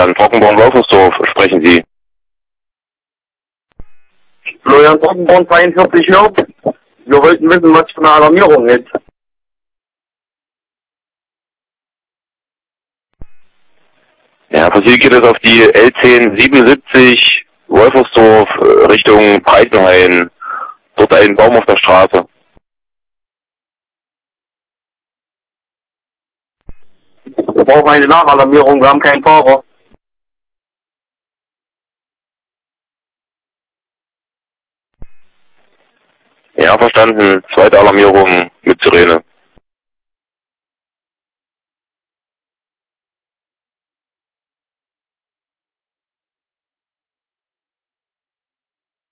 An Trockenborn-Wolfersdorf sprechen Sie. Florian Trockenborn 42 Hürth. Wir wollten wissen, was für eine Alarmierung ist. Ja, für Sie geht es auf die L1077 Wolfersdorf Richtung Breitenhain. Dort ein Baum auf der Straße. Wir brauchen eine Nachalarmierung, wir haben keinen Fahrer. Ja, verstanden. Zweite Alarmierung mit Sirene.